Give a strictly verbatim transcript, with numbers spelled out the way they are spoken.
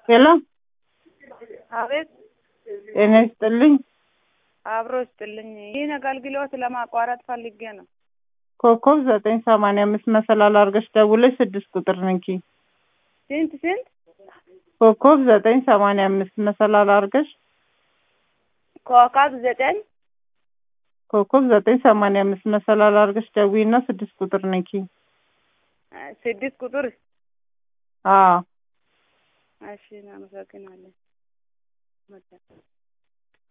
ሄሎ አቤት ጤና ይስጥልኝ። አብሮ ይስጥልኝ። ይህን አገልግሎት ለማቋረጥ ፈልጌ ነው። ኮከብ ዘጠኝ ሰማንያ አምስት መሰላል አድርገሽ ደውለሽ ስድስት ቁጥር ንኪ። ስንት ስንት? ኮከብ ዘጠኝ ሰማንያ አምስት መሰላል አድርገሽ ኮከብ ዘጠኝ ኮከብ ዘጠኝ ሰማንያ አምስት መሰላል አድርገሽ ደውይና ስድስት ቁጥር ንኪ። ስድስት ቁጥር? አዎ እሺ፣ እናመሰግናለን።